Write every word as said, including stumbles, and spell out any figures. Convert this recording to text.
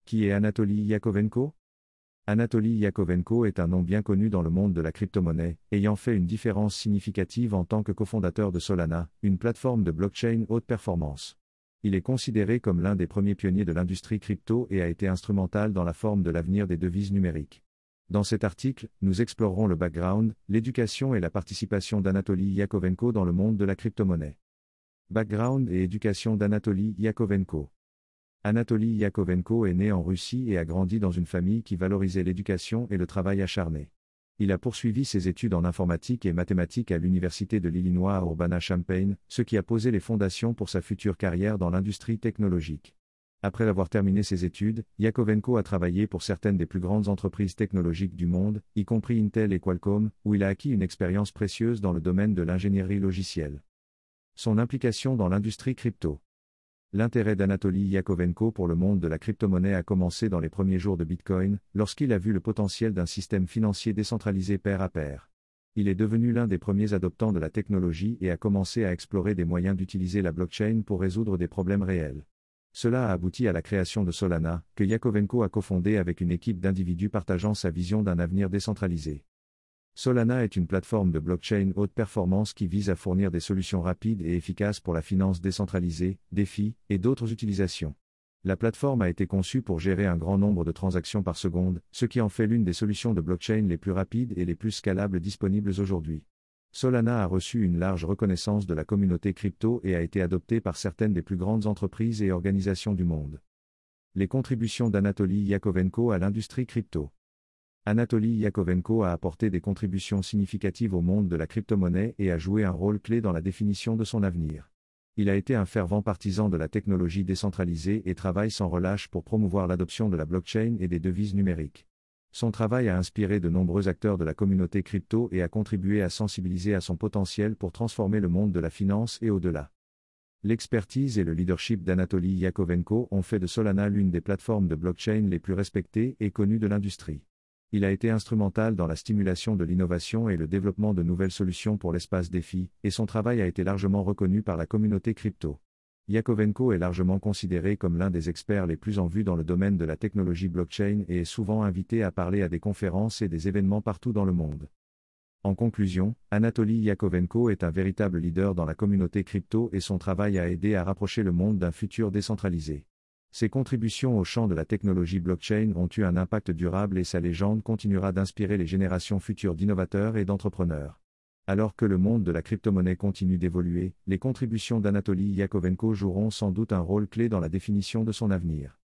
Qui est Anatoly Yakovenko? Anatoly Yakovenko est un nom bien connu dans le monde de la crypto-monnaie, ayant fait une différence significative en tant que cofondateur de Solana, une plateforme de blockchain haute performance. Il est considéré comme l'un des premiers pionniers de l'industrie crypto et a été instrumental dans la forme de l'avenir des devises numériques. Dans cet article, nous explorerons le background, l'éducation et la participation d'Anatoly Yakovenko dans le monde de la crypto-monnaie. Background et éducation d'Anatoly Yakovenko. Anatoly Yakovenko est né en Russie et a grandi dans une famille qui valorisait l'éducation et le travail acharné. Il a poursuivi ses études en informatique et mathématiques à l'université de l'Illinois à Urbana-Champaign, ce qui a posé les fondations pour sa future carrière dans l'industrie technologique. Après avoir terminé ses études, Yakovenko a travaillé pour certaines des plus grandes entreprises technologiques du monde, y compris Intel et Qualcomm, où il a acquis une expérience précieuse dans le domaine de l'ingénierie logicielle. Son implication dans l'industrie crypto. L'intérêt d'Anatoly Yakovenko pour le monde de la crypto-monnaie a commencé dans les premiers jours de Bitcoin, lorsqu'il a vu le potentiel d'un système financier décentralisé pair à pair. Il est devenu l'un des premiers adoptants de la technologie et a commencé à explorer des moyens d'utiliser la blockchain pour résoudre des problèmes réels. Cela a abouti à la création de Solana, que Yakovenko a cofondé avec une équipe d'individus partageant sa vision d'un avenir décentralisé. Solana est une plateforme de blockchain haute performance qui vise à fournir des solutions rapides et efficaces pour la finance décentralisée, DeFi, et d'autres utilisations. La plateforme a été conçue pour gérer un grand nombre de transactions par seconde, ce qui en fait l'une des solutions de blockchain les plus rapides et les plus scalables disponibles aujourd'hui. Solana a reçu une large reconnaissance de la communauté crypto et a été adoptée par certaines des plus grandes entreprises et organisations du monde. Les contributions d'Anatoly Yakovenko à l'industrie crypto. Anatoly Yakovenko a apporté des contributions significatives au monde de la crypto-monnaie et a joué un rôle clé dans la définition de son avenir. Il a été un fervent partisan de la technologie décentralisée et travaille sans relâche pour promouvoir l'adoption de la blockchain et des devises numériques. Son travail a inspiré de nombreux acteurs de la communauté crypto et a contribué à sensibiliser à son potentiel pour transformer le monde de la finance et au-delà. L'expertise et le leadership d'Anatoly Yakovenko ont fait de Solana l'une des plateformes de blockchain les plus respectées et connues de l'industrie. Il a été instrumental dans la stimulation de l'innovation et le développement de nouvelles solutions pour l'espace DeFi, et son travail a été largement reconnu par la communauté crypto. Yakovenko est largement considéré comme l'un des experts les plus en vue dans le domaine de la technologie blockchain et est souvent invité à parler à des conférences et des événements partout dans le monde. En conclusion, Anatoly Yakovenko est un véritable leader dans la communauté crypto et son travail a aidé à rapprocher le monde d'un futur décentralisé. Ses contributions au champ de la technologie blockchain ont eu un impact durable et sa légende continuera d'inspirer les générations futures d'innovateurs et d'entrepreneurs. Alors que le monde de la crypto-monnaie continue d'évoluer, les contributions d'Anatoly Yakovenko joueront sans doute un rôle clé dans la définition de son avenir.